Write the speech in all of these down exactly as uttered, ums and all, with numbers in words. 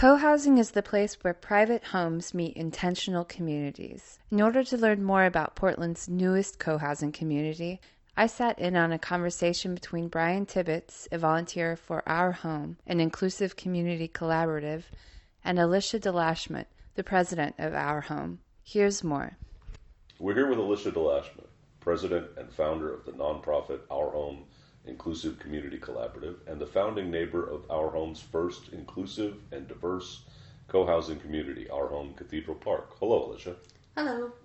Co-housing is the place where private homes meet intentional communities. In order to learn more about Portland's newest co-housing community, I sat in on a conversation between Brian Tibbetts, a volunteer for Our Home, an inclusive community collaborative, and Alicia DeLashmutt, the president of Our Home. Here's more. We're here with Alicia DeLashmutt, president and founder of the nonprofit Our Home Inclusive Community Collaborative, and the founding neighbor of Our Home's first inclusive and diverse co-housing community, Our Home Cathedral Park. Hello, Alicia. Hello.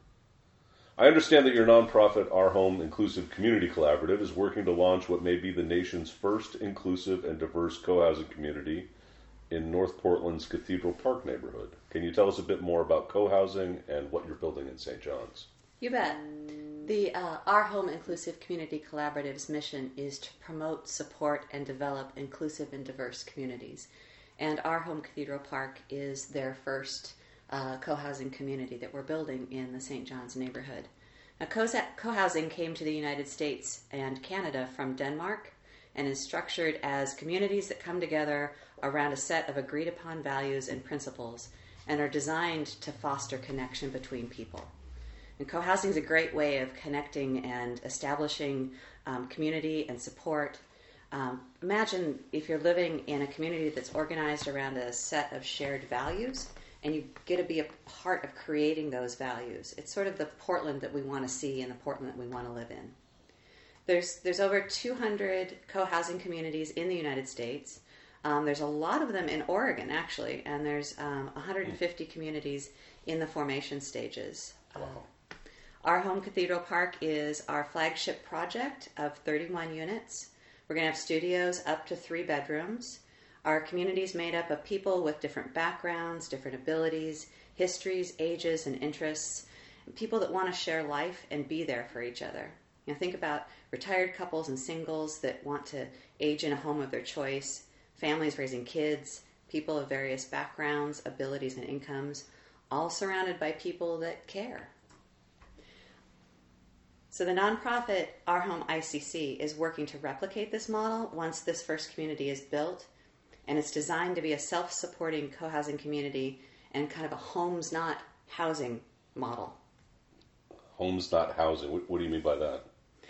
I understand that your nonprofit, Our Home Inclusive Community Collaborative, is working to launch what may be the nation's first inclusive and diverse co-housing community in North Portland's Cathedral Park neighborhood. Can you tell us a bit more about co-housing and what you're building in Saint John's? You bet. The uh, Our Home Inclusive Community Collaborative's mission is to promote, support, and develop inclusive and diverse communities. And Our Home Cathedral Park is their first uh, co-housing community that we're building in the Saint John's neighborhood. Now, co-housing came to the United States and Canada from Denmark and is structured as communities that come together around a set of agreed-upon values and principles and are designed to foster connection between people. And co-housing is a great way of connecting and establishing um, community and support. Um, imagine if you're living in a community that's organized around a set of shared values and you get to be a part of creating those values. It's sort of the Portland that we want to see and the Portland that we want to live in. There's, there's over two hundred co-housing communities in the United States. Um, there's a lot of them in Oregon, actually, and there's um, one hundred fifty communities in the formation stages. Wow. Uh, Our Home Cathedral Park is our flagship project of thirty-one units. We're going to have studios up to three bedrooms. Our community is made up of people with different backgrounds, different abilities, histories, ages, and interests, and people that want to share life and be there for each other. You know, think about retired couples and singles that want to age in a home of their choice, families raising kids, people of various backgrounds, abilities, and incomes, all surrounded by people that care. So the nonprofit Our Home I C C is working to replicate this model once this first community is built, and it's designed to be a self-supporting co-housing community and kind of a homes not housing model. Homes not housing. What, what do you mean by that?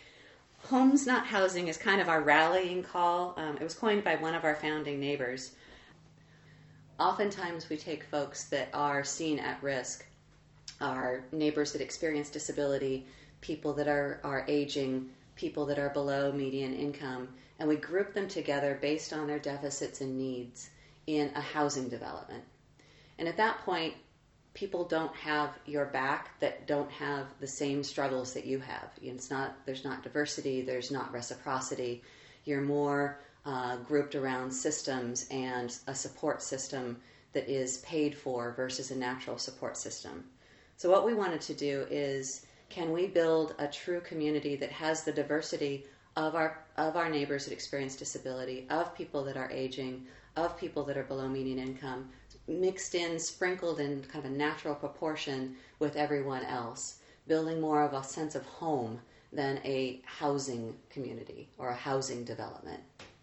Homes not housing is kind of our rallying call. Um, it was coined by one of our founding neighbors. Oftentimes we take folks that are seen at risk, our neighbors that experience disability, people that are, are aging, people that are below median income, and we group them together based on their deficits and needs in a housing development. And at that point, people don't have your back that don't have the same struggles that you have. It's not, there's not diversity, there's not reciprocity. You're more uh, grouped around systems and a support system that is paid for versus a natural support system. So what we wanted to do is, can we build a true community that has the diversity of our of our neighbors that experience disability, of people that are aging, of people that are below median income, mixed in, sprinkled in kind of a natural proportion with everyone else, building more of a sense of home than a housing community or a housing development.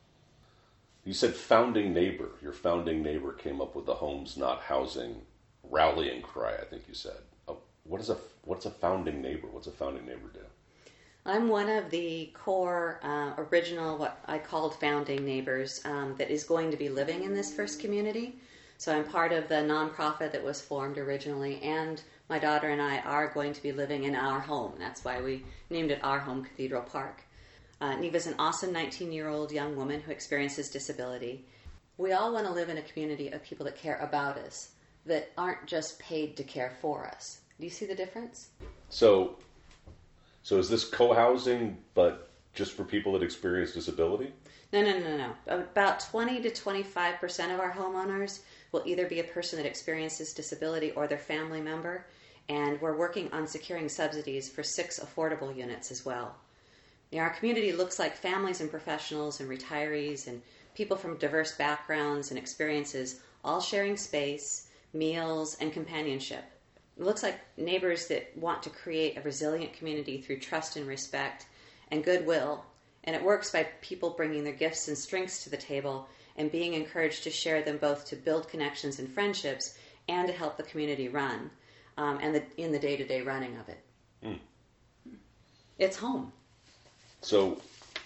You said founding neighbor. Your founding neighbor came up with the homes not housing rallying cry, I think you said. What is a what's a founding neighbor? What's a founding neighbor do? I'm one of the core uh, original, what I called founding neighbors, um, that is going to be living in this first community. So I'm part of the nonprofit that was formed originally, and my daughter and I are going to be living in our home. That's why we named it Our Home Cathedral Park. Uh, Neva's an awesome nineteen-year-old young woman who experiences disability. We all want to live in a community of people that care about us, that aren't just paid to care for us. Do you see the difference? So, so is this co-housing, but just for people that experience disability? No, no, no, no. About twenty to twenty-five percent of our homeowners will either be a person that experiences disability or their family member, and we're working on securing subsidies for six affordable units as well. You know, our community looks like families and professionals and retirees and people from diverse backgrounds and experiences, all sharing space, meals, and companionship. It looks like neighbors that want to create a resilient community through trust and respect and goodwill. And it works by people bringing their gifts and strengths to the table and being encouraged to share them both to build connections and friendships and to help the community run um, and the, in the day-to-day running of it. Mm. It's home. So,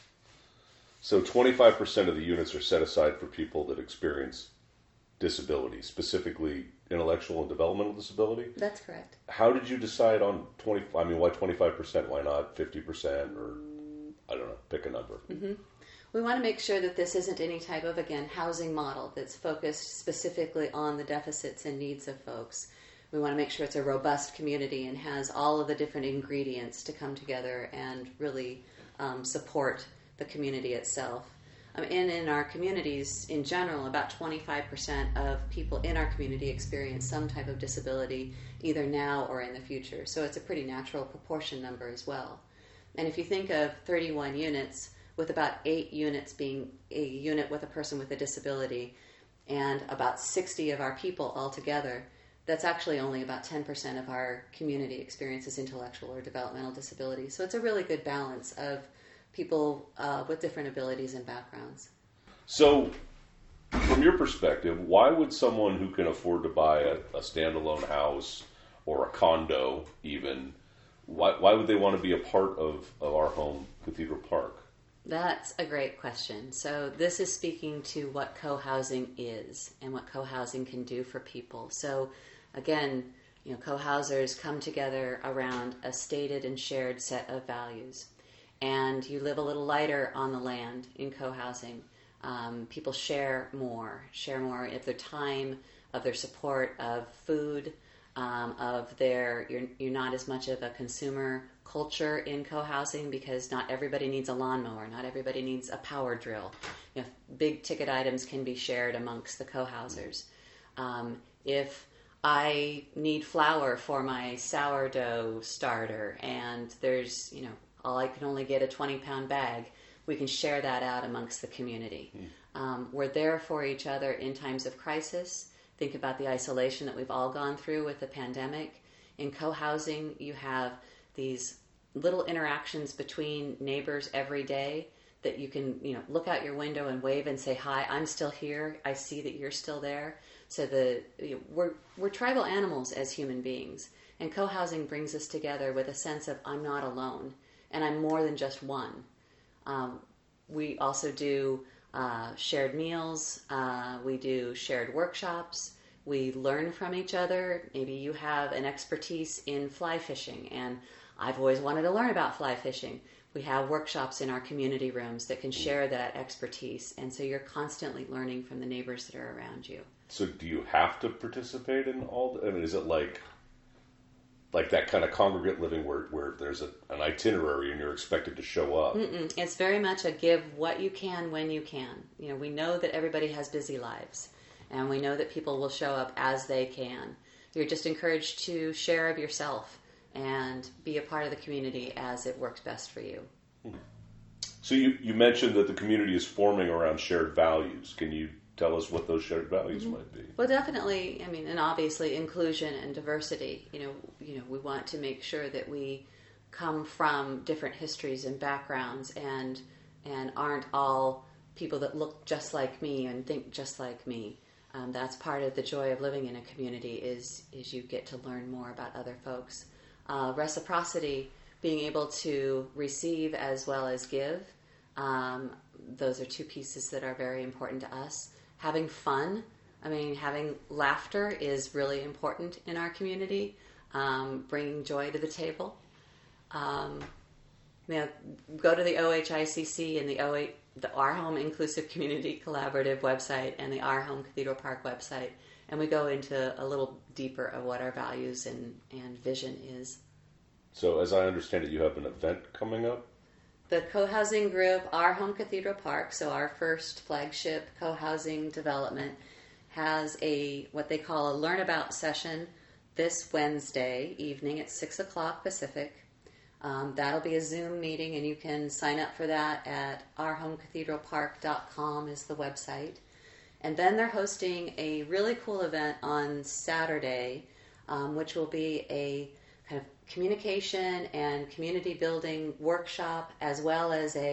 so twenty-five percent of the units are set aside for people that experience disability, specifically intellectual and developmental disability? That's correct. How did you decide on twenty? I mean, why twenty-five percent? Why not fifty percent or, I don't know, pick a number. Mm-hmm. We want to make sure that this isn't any type of, again, housing model that's focused specifically on the deficits and needs of folks. We want to make sure it's a robust community and has all of the different ingredients to come together and really um, support the community itself. Um, and in our communities in general, about twenty-five percent of people in our community experience some type of disability either now or in the future. So it's a pretty natural proportion number as well. And if you think of thirty-one units, with about eight units being a unit with a person with a disability and about sixty of our people altogether, that's actually only about ten percent of our community experiences intellectual or developmental disability. So it's a really good balance of people uh, with different abilities and backgrounds. So, from your perspective, why would someone who can afford to buy a, a standalone house or a condo even, why, why would they want to be a part of, of Our Home Cathedral Park? That's a great question. So this is speaking to what co-housing is and what co-housing can do for people. So again, you know, co-housers come together around a stated and shared set of values. And you live a little lighter on the land in co-housing. Um, people share more, share more of their time, of their support, of food, um, of their, you're, you're not as much of a consumer culture in co-housing because not everybody needs a lawnmower, not everybody needs a power drill. You know, big ticket items can be shared amongst the co-housers. Um, if I need flour for my sourdough starter and there's, you know, all I can only get a twenty pound bag, we can share that out amongst the community. Mm. Um, we're there for each other in times of crisis. Think about the isolation that we've all gone through with the pandemic. In co-housing, you have these little interactions between neighbors every day that you can, you know, look out your window and wave and say, hi, I'm still here. I see that you're still there. So the you know, we're we're tribal animals as human beings. And co-housing brings us together with a sense of I'm not alone. And I'm more than just one. Um, we also do uh, shared meals. Uh, we do shared workshops. We learn from each other. Maybe you have an expertise in fly fishing, and I've always wanted to learn about fly fishing. We have workshops in our community rooms that can share that expertise, and so you're constantly learning from the neighbors that are around you. So do you have to participate in all the, I mean, is it like like that kind of congregate living where, where there's a, an itinerary and you're expected to show up? Mm-mm. It's very much a give what you can when you can. You know, we know that everybody has busy lives, and we know that people will show up as they can. You're just encouraged to share of yourself and be a part of the community as it works best for you. So you, you mentioned that the community is forming around shared values. Can you tell us what those shared values mm-hmm. might be? Well, definitely, I mean, and obviously inclusion and diversity. You know, you know, we want to make sure that we come from different histories and backgrounds and and aren't all people that look just like me and think just like me. Um, that's part of the joy of living in a community is is you get to learn more about other folks. Uh, reciprocity, being able to receive as well as give. Um, those are two pieces that are very important to us. Having fun, I mean, having laughter is really important in our community. Um, bringing joy to the table. Um, you know, go to the O H I C C and the O H, the Our Home Inclusive Community Collaborative website and the Our Home Cathedral Park website, and we go into a little deeper of what our values and, and vision is. So, as I understand it, you have an event coming up? The co-housing group, Our Home Cathedral Park, so our first flagship co-housing development, has a what they call a Learn About session this Wednesday evening at six o'clock Pacific. Um, that'll be a Zoom meeting, and you can sign up for that at our home cathedral park dot com is the website. And then they're hosting a really cool event on Saturday, um, which will be a kind of communication and community building workshop, as well as a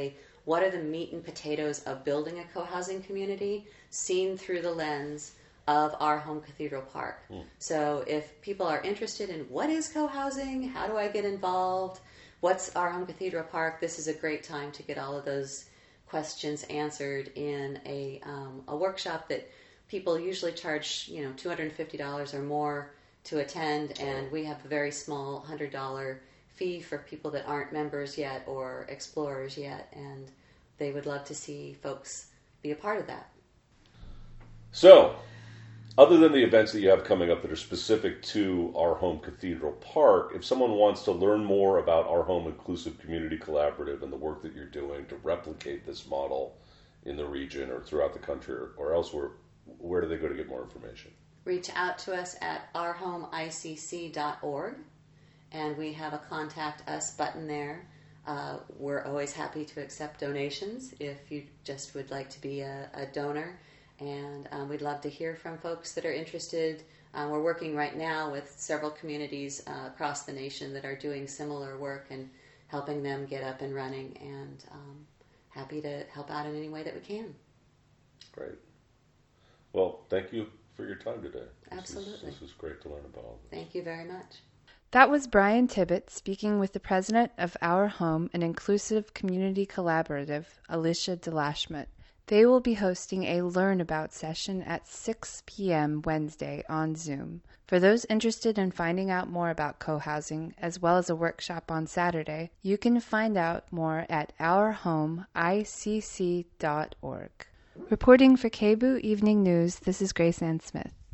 what are the meat and potatoes of building a co-housing community seen through the lens of Our Home Cathedral Park. Mm. So if people are interested in what is co-housing, how do I get involved, what's Our Home Cathedral Park, this is a great time to get all of those questions answered in a um, a workshop that people usually charge, you know, two hundred fifty dollars or more to attend, and we have a very small one hundred dollars fee for people that aren't members yet or explorers yet, and they would love to see folks be a part of that. So, other than the events that you have coming up that are specific to Our Home Cathedral Park, if someone wants to learn more about Our Home Inclusive Community Collaborative and the work that you're doing to replicate this model in the region or throughout the country or, or elsewhere, where do they go to get more information? Reach out to us at our home I C C dot org, and we have a Contact Us button there. Uh, we're always happy to accept donations if you just would like to be a, a donor. And um, we'd love to hear from folks that are interested. Uh, we're working right now with several communities uh, across the nation that are doing similar work and helping them get up and running, and um, happy to help out in any way that we can. Great. Well, thank you for your time today. This Absolutely. Is, this was great to learn about. Thank you very much. That was Brian Tibbett speaking with the president of Our Home, an inclusive community collaborative, Alicia DeLashmutt. They will be hosting a Learn About session at six p.m. Wednesday on Zoom. For those interested in finding out more about co-housing, as well as a workshop on Saturday, you can find out more at our home I C C dot org. Reporting for K B O O Evening News, this is Grace Ann Smith.